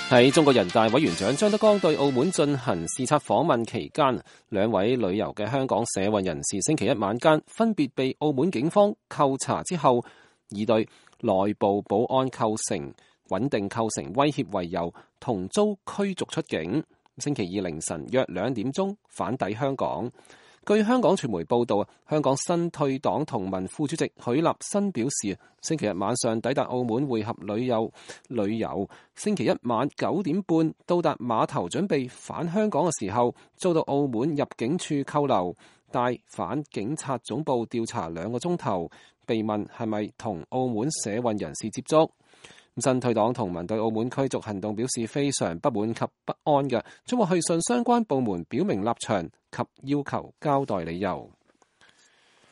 喺中國人大委員長張德江對澳門進行視察訪問期間，兩位旅遊嘅香港社運人士星期一晚間分別被澳門警方扣查之後，以對內部保安穩定構成威脅為由，同遭驅逐出境。星期二凌晨約2點鐘返抵香港。據香港傳媒報道，香港新退黨同盟副主席許立新表示，星期日晚上抵達澳門會合旅遊，星期一晚9點半到達碼頭準備返香港嘅時候，遭到澳門入境處扣留，帶返警察總部調查2個鐘頭，被問係咪同澳門社運人士接觸。新退黨同盟對澳門驅逐行動表示非常不滿及不安嘅，將會去信相關部門表明立場及要求交代理由。